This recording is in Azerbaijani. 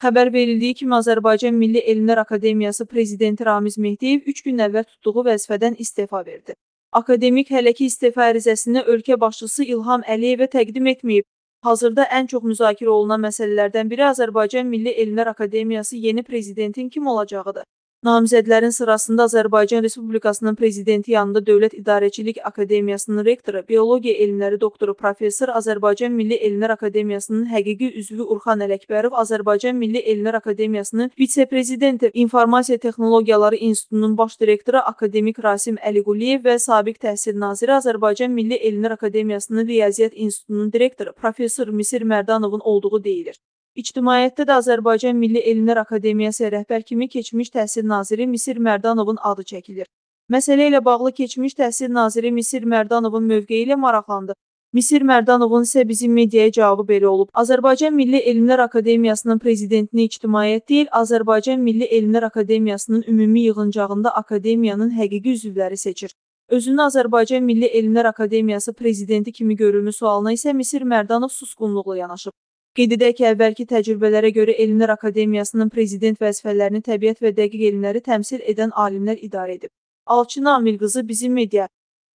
Xəbər verildiyi kimi Azərbaycan Milli Elmlər Akademiyası prezidenti Ramiz Mehdiyev 3 gün əvvəl tutduğu vəzifədən istefa verdi. Akademik hələ ki istefa ərizəsini ölkə başçısı İlham Əliyevə təqdim etməyib. Hazırda ən çox müzakirə olunan məsələlərdən biri Azərbaycan Milli Elmlər Akademiyası yeni prezidentin kim olacağıdır. Namizədlərin sırasında Azərbaycan Respublikasının prezidenti yanında Dövlət İdarəçilik Akademiyasının rektoru, biologiya elmləri doktoru, professor, Azərbaycan Milli Elmlər Akademiyasının həqiqi üzvü Urxan Ələkbərov, Azərbaycan Milli Elmlər Akademiyasının vitse-prezidenti, İnformasiya Texnologiyaları İnstitutunun baş direktoru akademik Rasim Əliquliyev və Sabiq Təhsil Naziri, Azərbaycan Milli Elmlər Akademiyasının Riyaziyyat İnstitutunun direktoru, professor Misir Mərdanovun olduğu deyilir. İctimaiyyətdə də Azərbaycan Milli Elmlər Akademiyası rəhbər kimi keçmiş təhsil naziri Misir Mərdanovun adı çəkilir. Məsələ ilə bağlı keçmiş təhsil naziri Misir Mərdanovun mövqeyi ilə maraqlandı. Misir Mərdanovun isə bizim mediaya cavabı belə olub. Azərbaycan Milli Elmlər Akademiyasının prezidentini ictimaiyyət deyil, Azərbaycan Milli Elmlər Akademiyasının ümumi yığıncağında akademiyanın həqiqi üzvləri seçir. Özünü Azərbaycan Milli Elmlər Akademiyası prezidenti kimi görürmü sualına isə Misir Mərdanov susqunluqla yanaşıb. Qeyd edək ki, əvvəlki təcrübələrə görə Elmlər Akademiyasının prezident vəzifələrini təbiət və dəqiq elmləri təmsil edən alimlər idarə edib. Alçın Amil qızı, bizim media.